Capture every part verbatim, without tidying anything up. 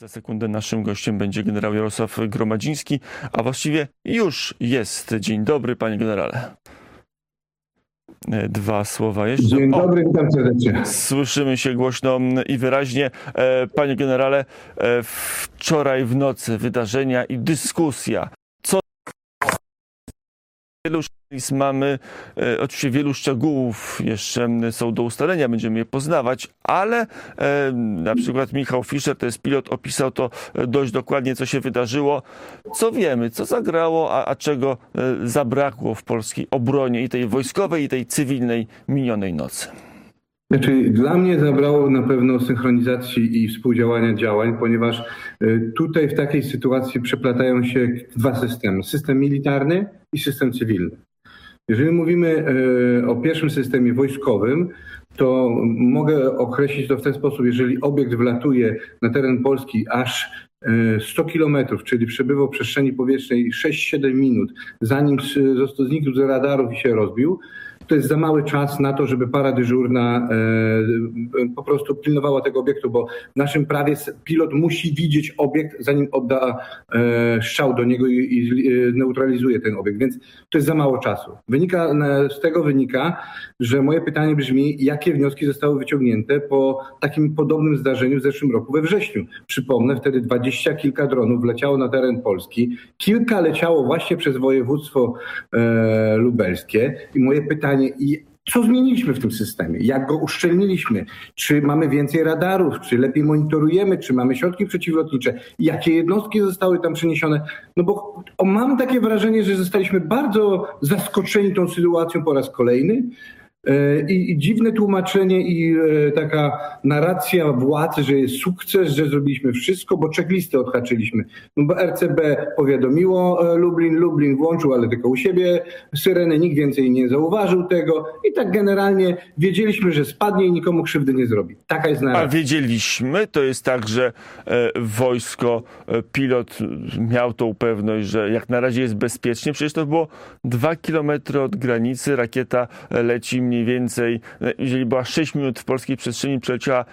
Za sekundę naszym gościem będzie generał Jarosław Gromadziński, a właściwie już jest. Dzień dobry, panie generale. Dwa słowa jeszcze. Dzień dobry, witam serdecznie. Słyszymy się głośno i wyraźnie. Panie generale, wczoraj w nocy wydarzenia i dyskusja. Co wielu mamy, oczywiście wielu szczegółów jeszcze są do ustalenia, będziemy je poznawać, ale e, na przykład Michał Fischer, to jest pilot, opisał to dość dokładnie, co się wydarzyło. Co wiemy, co zagrało, a, a czego e, zabrakło w polskiej obronie i tej wojskowej, i tej cywilnej minionej nocy? Znaczy, dla mnie zabrało na pewno synchronizacji i współdziałania działań, ponieważ tutaj w takiej sytuacji przeplatają się dwa systemy. System militarny i system cywilny. Jeżeli mówimy o pierwszym systemie wojskowym, to mogę określić to w ten sposób, jeżeli obiekt wlatuje na teren Polski aż sto kilometrów, czyli przebywał w przestrzeni powietrznej sześć siedem minut, zanim znikł z radarów i się rozbił, to jest za mały czas na to, żeby para dyżurna e, po prostu pilnowała tego obiektu, bo w naszym prawie pilot musi widzieć obiekt, zanim odda e, strzał do niego i, i neutralizuje ten obiekt, więc to jest za mało czasu. Wynika, z tego wynika, że moje pytanie brzmi, jakie wnioski zostały wyciągnięte po takim podobnym zdarzeniu w zeszłym roku we wrześniu. Przypomnę, wtedy dwadzieścia kilka dronów wleciało na teren Polski, kilka leciało właśnie przez województwo e, lubelskie i moje pytanie, I co zmieniliśmy w tym systemie? Jak go uszczelniliśmy? Czy mamy więcej radarów? Czy lepiej monitorujemy? Czy mamy środki przeciwlotnicze? Jakie jednostki zostały tam przeniesione? No bo mam takie wrażenie, że zostaliśmy bardzo zaskoczeni tą sytuacją po raz kolejny. I, I dziwne tłumaczenie i taka narracja władzy, że jest sukces, że zrobiliśmy wszystko, bo checklistę odhaczyliśmy. No bo R C B powiadomiło Lublin, Lublin włączył, ale tylko u siebie syreny, nikt więcej nie zauważył tego i tak generalnie wiedzieliśmy, że spadnie i nikomu krzywdy nie zrobi. Taka jest narracja. A wiedzieliśmy, to jest tak, że e, wojsko, e, pilot miał tą pewność, że jak na razie jest bezpiecznie, przecież to było dwa kilometry od granicy, rakieta leci mniej więcej, jeżeli była sześć minut w polskiej przestrzeni, przeleciała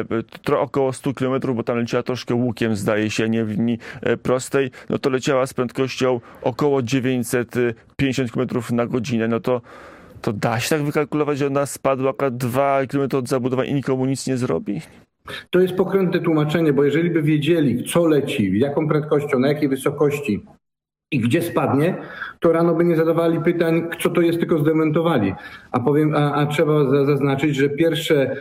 e, około stu kilometrów, bo tam leciała troszkę łukiem, zdaje się, nie w linii e, prostej, no to leciała z prędkością około dziewięćset pięćdziesiąt kilometrów na godzinę, no to, to da się tak wykalkulować, że ona spadła dwa kilometry od zabudowań i nikomu nic nie zrobi? To jest pokrętne tłumaczenie, bo jeżeli by wiedzieli, co leci, jaką prędkością, na jakiej wysokości i gdzie spadnie, to rano by nie zadawali pytań, co to jest, tylko zdementowali. A powiem, a, a trzeba zaznaczyć, że pierwsze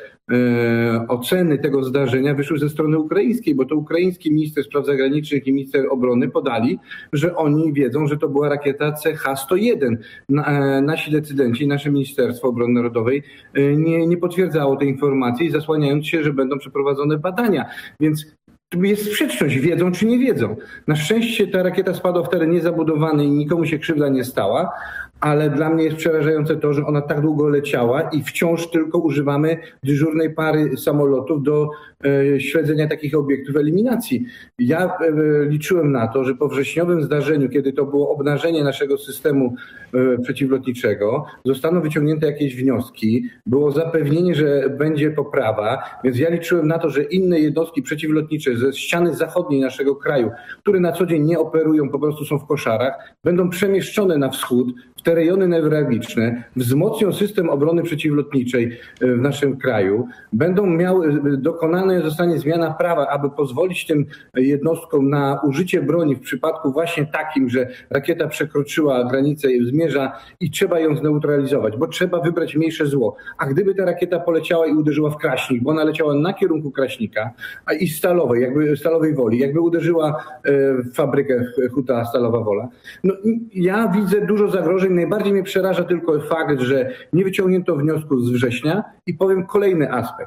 e, oceny tego zdarzenia wyszły ze strony ukraińskiej, bo to ukraiński minister spraw zagranicznych i minister obrony podali, że oni wiedzą, że to była rakieta C H sto jeden. Na, e, nasi decydenci, nasze Ministerstwo Obrony Narodowej e, nie, nie potwierdzało tej informacji, zasłaniając się, że będą przeprowadzone badania. Więc jest sprzeczność, wiedzą czy nie wiedzą. Na szczęście ta rakieta spadła w teren niezabudowany i nikomu się krzywda nie stała, ale dla mnie jest przerażające to, że ona tak długo leciała i wciąż tylko używamy dyżurnej pary samolotów do e, śledzenia takich obiektów eliminacji. Ja e, liczyłem na to, że po wrześniowym zdarzeniu, kiedy to było obnażenie naszego systemu e, przeciwlotniczego, zostaną wyciągnięte jakieś wnioski, było zapewnienie, że będzie poprawa, więc ja liczyłem na to, że inne jednostki przeciwlotnicze ze ściany zachodniej naszego kraju, które na co dzień nie operują, po prostu są w koszarach, będą przemieszczone na wschód, w te rejony newralgiczne, wzmocnią system obrony przeciwlotniczej w naszym kraju, będą miały, dokonana zostanie zmiana prawa, aby pozwolić tym jednostkom na użycie broni w przypadku właśnie takim, że rakieta przekroczyła granicę i zmierza i trzeba ją zneutralizować, bo trzeba wybrać mniejsze zło. A gdyby ta rakieta poleciała i uderzyła w Kraśnik, bo ona leciała na kierunku Kraśnika, a i Stalowej, jakby Stalowej Woli, jakby uderzyła w fabrykę Huta Stalowa Wola. No, ja widzę dużo zagrożeń. Najbardziej mnie przeraża tylko fakt, że nie wyciągnięto wniosku z września i powiem kolejny aspekt.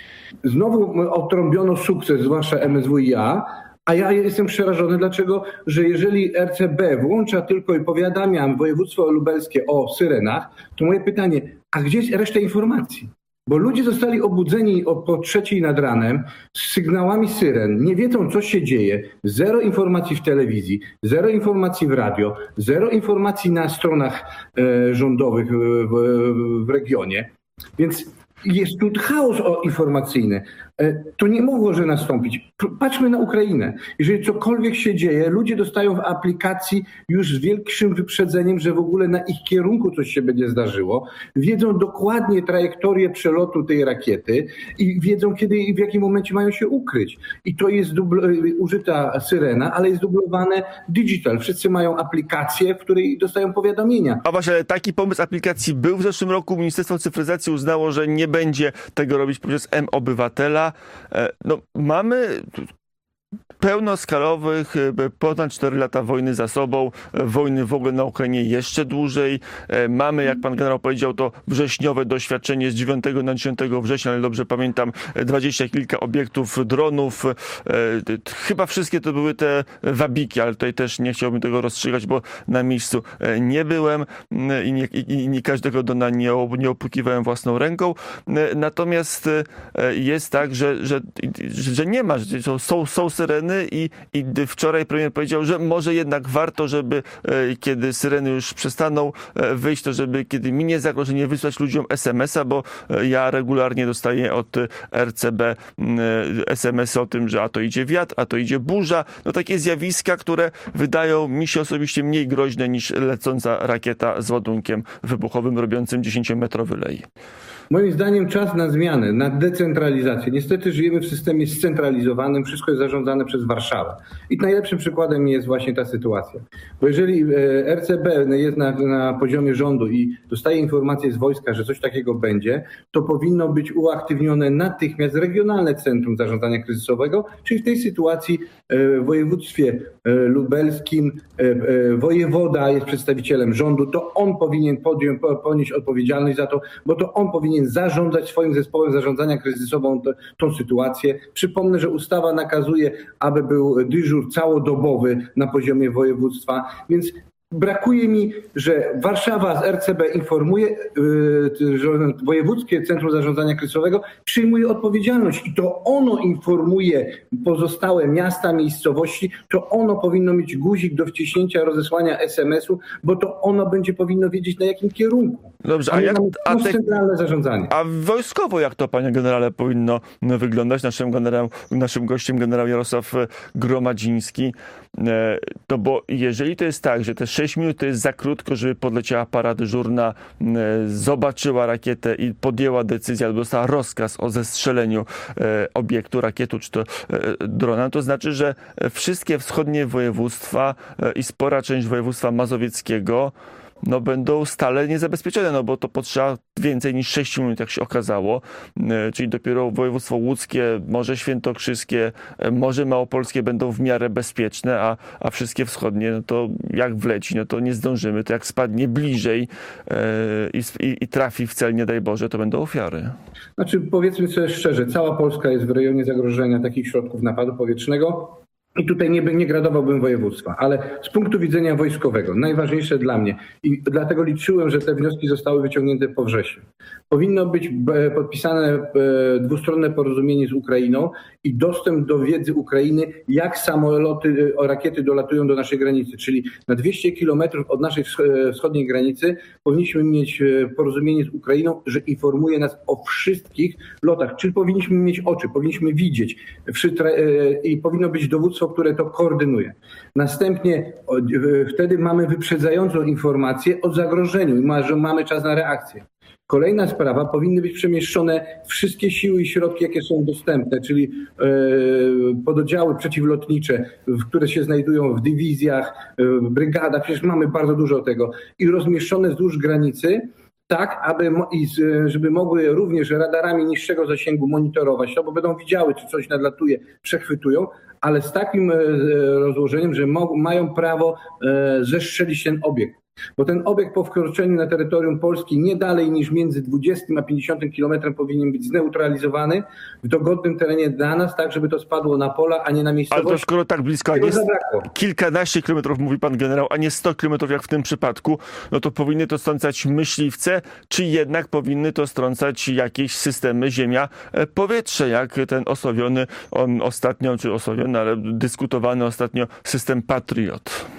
Znowu odtrąbiono sukces, zwłaszcza M S W i A, a ja jestem przerażony, dlaczego, że jeżeli R C B włącza tylko i powiadamia województwo lubelskie o syrenach, to moje pytanie, a gdzie jest reszta informacji? Bo ludzie zostali obudzeni o, po trzeciej nad ranem z sygnałami syren, nie wiedzą, co się dzieje, zero informacji w telewizji, zero informacji w radio, zero informacji na stronach e, rządowych w, w, w regionie, więc jest tu chaos informacyjny. To nie mogło, że nastąpić. Patrzmy na Ukrainę. Jeżeli cokolwiek się dzieje, ludzie dostają w aplikacji już z większym wyprzedzeniem, że w ogóle na ich kierunku coś się będzie zdarzyło. Wiedzą dokładnie trajektorię przelotu tej rakiety i wiedzą, kiedy i w jakim momencie mają się ukryć. I to jest dubl- użyta syrena, ale jest dublowane digital. Wszyscy mają aplikację, w której dostają powiadomienia. A właśnie, ale taki pomysł aplikacji był w zeszłym roku. Ministerstwo Cyfryzacji uznało, że nie będzie tego robić poprzez M-Obywatela. No, mamy pełnoskalowych, ponad cztery lata wojny za sobą, wojny w ogóle na Ukrainie jeszcze dłużej. Mamy, jak pan generał powiedział, to wrześniowe doświadczenie z dziewiątego na dziesiątego września, ale dobrze pamiętam, dwadzieścia kilka obiektów dronów. Chyba wszystkie to były te wabiki, ale tutaj też nie chciałbym tego rozstrzygać, bo na miejscu nie byłem i nie, i nie każdego dona nie, nie opłukiwałem własną ręką. Natomiast jest tak, że, że, że nie ma, że są, są syreny i, i wczoraj premier powiedział, że może jednak warto, żeby e, kiedy syreny już przestaną e, wyjść, to żeby kiedy minie zagrożenie wysłać ludziom es em es a, bo e, ja regularnie dostaję od er ce be e, es em esy o tym, że a to idzie wiatr, a to idzie burza. No takie zjawiska, które wydają mi się osobiście mniej groźne niż lecąca rakieta z ładunkiem wybuchowym robiącym dziesięciometrowy lej. Moim zdaniem czas na zmianę, na decentralizację. Niestety żyjemy w systemie scentralizowanym, wszystko jest zarządzane przez Warszawę. I najlepszym przykładem jest właśnie ta sytuacja. Bo jeżeli er ce be jest na, na poziomie rządu i dostaje informację z wojska, że coś takiego będzie, to powinno być uaktywnione natychmiast Regionalne Centrum Zarządzania Kryzysowego, czyli w tej sytuacji w województwie lubelskim wojewoda jest przedstawicielem rządu, to on powinien podjąć, ponieść odpowiedzialność za to, bo to on powinien zarządzać swoim zespołem zarządzania kryzysową t- tą sytuację. Przypomnę, że ustawa nakazuje, aby był dyżur całodobowy na poziomie województwa, więc brakuje mi, że Warszawa z er ce be informuje, yy, że Wojewódzkie Centrum Zarządzania Kryzysowego przyjmuje odpowiedzialność i to ono informuje pozostałe miasta, miejscowości, to ono powinno mieć guzik do wciśnięcia, rozesłania es em esu, bo to ono będzie powinno wiedzieć, na jakim kierunku. Dobrze, a, jak, a, te, centralne zarządzanie. A wojskowo jak to, panie generale, powinno wyglądać? Naszym, generał, naszym gościem generał Jarosław Gromadziński. To bo jeżeli to jest tak, że te sześć minut to jest za krótko, żeby podleciała para dyżurna, zobaczyła rakietę i podjęła decyzję albo dostała rozkaz o zestrzeleniu obiektu, rakietu czy to drona, to znaczy, że wszystkie wschodnie województwa i spora część województwa mazowieckiego no będą stale niezabezpieczone, no bo to potrzeba więcej niż sześć minut, jak się okazało, czyli dopiero województwo łódzkie, Morze Świętokrzyskie, Morze Małopolskie będą w miarę bezpieczne, a, a wszystkie wschodnie, no to jak wleci, no to nie zdążymy, to jak spadnie bliżej yy, i, i trafi w cel, nie daj Boże, to będą ofiary. Znaczy powiedzmy sobie szczerze, cała Polska jest w rejonie zagrożenia takich środków napadu powietrznego. I tutaj nie, nie gradowałbym województwa, ale z punktu widzenia wojskowego, najważniejsze dla mnie i dlatego liczyłem, że te wnioski zostały wyciągnięte po wrześniu. Powinno być podpisane dwustronne porozumienie z Ukrainą i dostęp do wiedzy Ukrainy, jak samoloty, rakiety dolatują do naszej granicy, czyli na dwieście kilometrów od naszej wschodniej granicy powinniśmy mieć porozumienie z Ukrainą, że informuje nas o wszystkich lotach, czyli powinniśmy mieć oczy, powinniśmy widzieć i powinno być dowództwo, które to koordynuje. Następnie wtedy mamy wyprzedzającą informację o zagrożeniu i że mamy czas na reakcję. Kolejna sprawa, powinny być przemieszczone wszystkie siły i środki, jakie są dostępne, czyli pododdziały przeciwlotnicze, które się znajdują w dywizjach, w brygadach, przecież mamy bardzo dużo tego, i rozmieszczone wzdłuż granicy, tak, aby żeby mogły również radarami niższego zasięgu monitorować to, bo będą widziały, czy coś nadlatuje, przechwytują, ale z takim rozłożeniem, że mają prawo zestrzelić ten obiekt. Bo ten obiekt po wkroczeniu na terytorium Polski nie dalej niż między dwudziestym a pięćdziesiątym kilometrem powinien być zneutralizowany w dogodnym terenie dla nas, tak żeby to spadło na pola, a nie na miejscowość. Ale to skoro tak blisko, a nie kilkanaście kilometrów, mówi pan generał, a nie sto kilometrów jak w tym przypadku, no to powinny to strącać myśliwce, czy jednak powinny to strącać jakieś systemy ziemia-powietrze, jak ten osławiony, on ostatnio, czy osławiony, ale dyskutowany ostatnio system Patriot.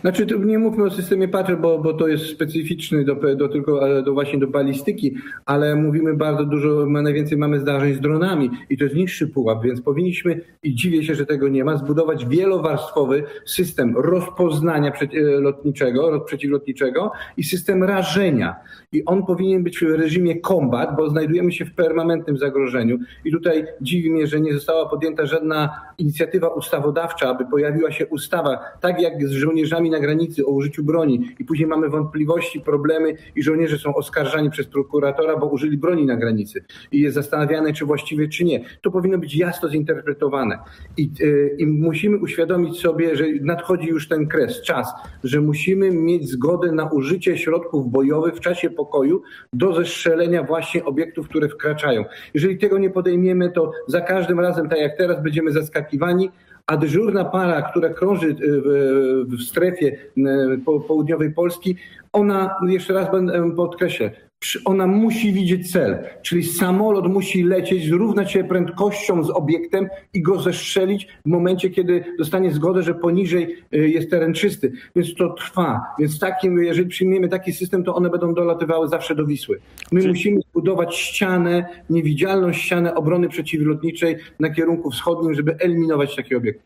Znaczy, nie mówmy o systemie Patriot, bo, bo to jest specyficzny do, do tylko do właśnie do balistyki, ale mówimy bardzo dużo, my najwięcej mamy zdarzeń z dronami i to jest niższy pułap, więc powinniśmy, i dziwię się, że tego nie ma, zbudować wielowarstwowy system rozpoznania lotniczego, przeciwlotniczego i system rażenia. I on powinien być w reżimie combat, bo znajdujemy się w permanentnym zagrożeniu. I tutaj dziwi mnie, że nie została podjęta żadna inicjatywa ustawodawcza, aby pojawiła się ustawa, tak jak z żołnierzami na granicy o użyciu broni. I później mamy wątpliwości, problemy i żołnierze są oskarżani przez prokuratora, bo użyli broni na granicy. I jest zastanawiane, czy właściwie, czy nie. To powinno być jasno zinterpretowane. I, yy, i musimy uświadomić sobie, że nadchodzi już ten kres, czas, że musimy mieć zgodę na użycie środków bojowych w czasie pokoju do zestrzelenia właśnie obiektów, które wkraczają. Jeżeli tego nie podejmiemy, to za każdym razem, tak jak teraz, będziemy zaskakiwani, a dyżurna para, która krąży w, w strefie południowej Polski, ona, jeszcze raz będę podkreślę, ona musi widzieć cel, czyli samolot musi lecieć, zrównać się prędkością z obiektem i go zestrzelić w momencie, kiedy dostanie zgodę, że poniżej jest teren czysty. Więc to trwa. Więc takim, jeżeli przyjmiemy taki system, to one będą dolatywały zawsze do Wisły. My Czyli... musimy zbudować ścianę, niewidzialną ścianę obrony przeciwlotniczej na kierunku wschodnim, żeby eliminować takie obiekty.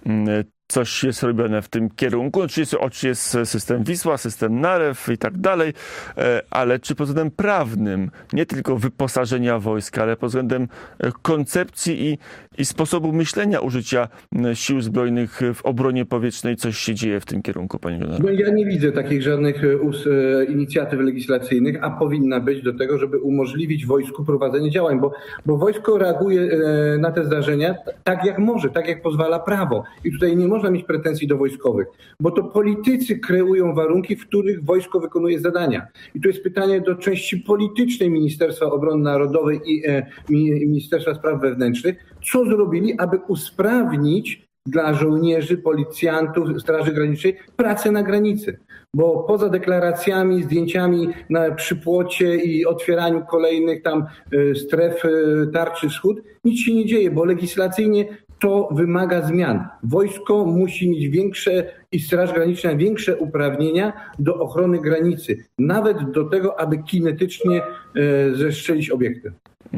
Coś jest robione w tym kierunku. Oczywiście, oczywiście jest system Wisła, system Narew i tak dalej, ale czy pod względem prawnym, nie tylko wyposażenia wojska, ale pod względem koncepcji i, i sposobu myślenia użycia sił zbrojnych w obronie powietrznej coś się dzieje w tym kierunku, panie generale? No ja nie widzę takich żadnych inicjatyw legislacyjnych, a powinna być do tego, żeby umożliwić wojsku prowadzenie działań, bo, bo wojsko reaguje na te zdarzenia tak jak może, tak jak pozwala prawo. I tutaj nie można mieć pretensji do wojskowych, bo to politycy kreują warunki, w których wojsko wykonuje zadania. I tu jest pytanie do części politycznej Ministerstwa Obrony Narodowej i Ministerstwa Spraw Wewnętrznych, co zrobili, aby usprawnić dla żołnierzy, policjantów, Straży Granicznej pracę na granicy. Bo poza deklaracjami, zdjęciami na przypłocie i otwieraniu kolejnych tam stref tarczy wschód, nic się nie dzieje, bo legislacyjnie to wymaga zmian. Wojsko musi mieć większe i Straż Graniczna większe uprawnienia do ochrony granicy. Nawet do tego, aby kinetycznie zestrzelić obiekty.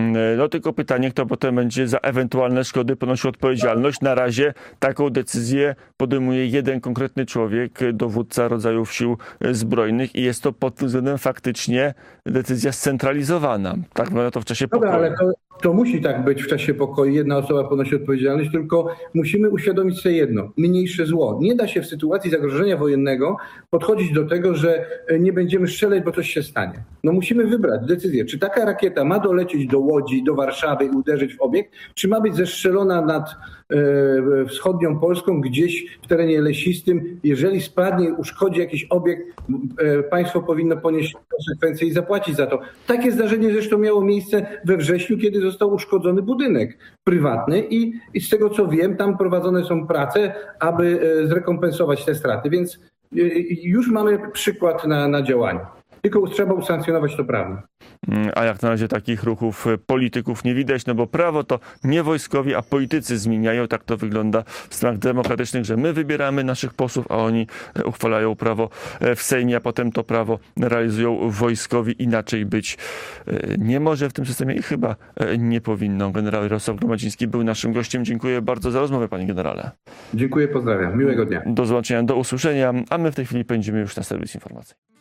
No tylko pytanie, kto potem będzie za ewentualne szkody ponosił odpowiedzialność. Na razie taką decyzję podejmuje jeden konkretny człowiek, dowódca rodzajów sił zbrojnych i jest to pod tym względem faktycznie decyzja scentralizowana. Tak wygląda to w czasie pokoju. Dobra, ale to, to musi tak być w czasie pokoju. Jedna osoba ponosi odpowiedzialność, tylko musimy uświadomić sobie jedno. Mniejsze zło. Nie da się w sytuacji zagrożenia wojennego podchodzić do tego, że nie będziemy strzelać, bo coś się stanie. No musimy wybrać decyzję, czy taka rakieta ma dolecieć do Łodzi, do Warszawy i uderzyć w obiekt, czy ma być zestrzelona nad e, wschodnią Polską, gdzieś w terenie lesistym. Jeżeli spadnie, uszkodzi jakiś obiekt, e, państwo powinno ponieść konsekwencje i zapłacić za to. Takie zdarzenie zresztą miało miejsce we wrześniu, kiedy został uszkodzony budynek prywatny i, i z tego co wiem, tam prowadzone są prace, aby e, zrekompensować te straty. Więc e, już mamy przykład na, na działanie. Tylko trzeba usankcjonować to prawnie. A jak na razie takich ruchów polityków nie widać, no bo prawo to nie wojskowi, a politycy zmieniają. Tak to wygląda w Stanach demokratycznych, że my wybieramy naszych posłów, a oni uchwalają prawo w Sejmie, a potem to prawo realizują wojskowi. Inaczej być nie może w tym systemie i chyba nie powinno. Generał Jarosław Gromadziński był naszym gościem. Dziękuję bardzo za rozmowę, panie generale. Dziękuję, pozdrawiam. Miłego dnia. Do zobaczenia, do usłyszenia, a my w tej chwili pędzimy już na serwis informacji.